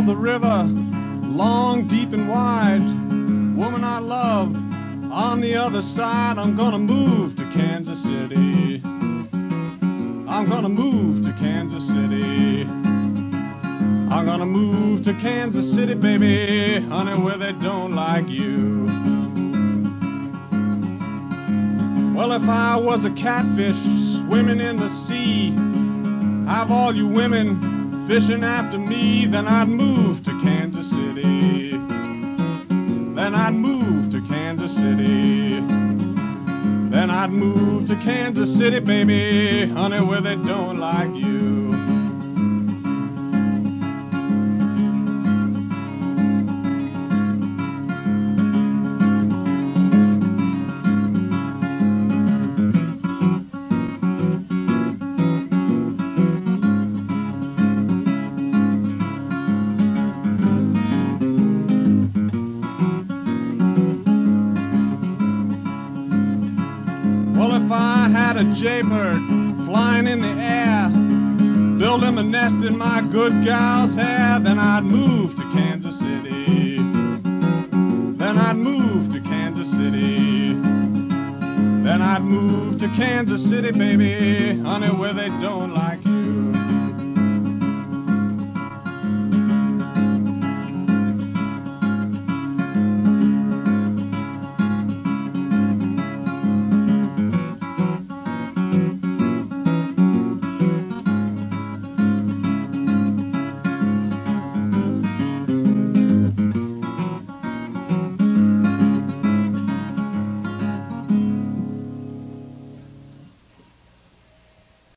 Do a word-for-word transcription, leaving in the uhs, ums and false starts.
the river, long, deep, and wide. Woman I love, on the other side. I'm gonna move to Kansas City. I'm gonna move to Kansas City. I'm gonna move to Kansas City, baby, honey, where they don't like you. Well, if I was a catfish swimming in the sea, have all you women fishing after me, then I'd move to Kansas City. Then I'd move to Kansas City. Then I'd move to Kansas City, baby, honey, where they don't like you. Well, if I had a jaybird flying in the air, build him a nest in my good gal's hair, then I'd move to Kansas City. Then I'd move to Kansas City. Then I'd move to Kansas City, baby, honey, where they don't like